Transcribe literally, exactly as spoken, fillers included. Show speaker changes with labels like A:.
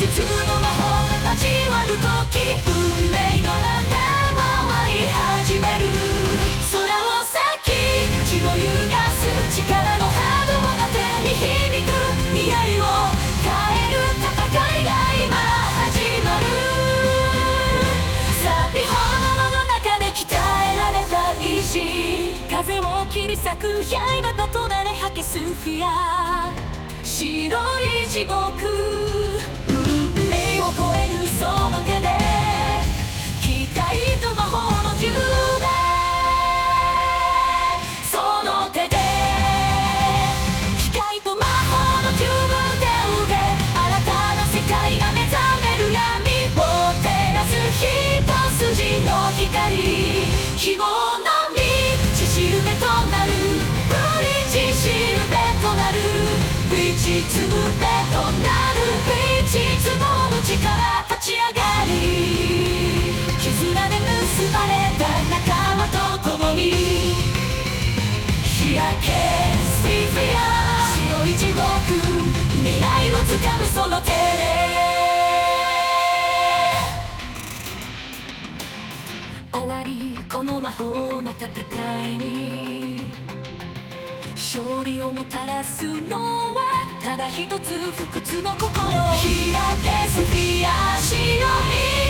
A: 術の魔法が交わる時、運命のランナー回り始める。空を裂き血を揺らす力の波動が手に響く。未来を変える戦いが今始まる。先ほどの中で鍛えられた意志、風を切り裂く刃となれ吐きすフア、白い地獄、運命を超えるその手で機械と魔法の銃で、その手で機械と魔法の銃で新たな世界が目覚める。闇を照らす一筋の光、希望の道しるべとなる。ブリッジしるべとなる。道つぶべとなる。道つぼの力立ち上がり、絆で結ばれた仲間と共に開けスティフィア、白い地獄、未来をつかむその手で。終わりこの魔法の戦いに、勝利をもたらすのはただ一つ不屈の心。開けスフィア、白い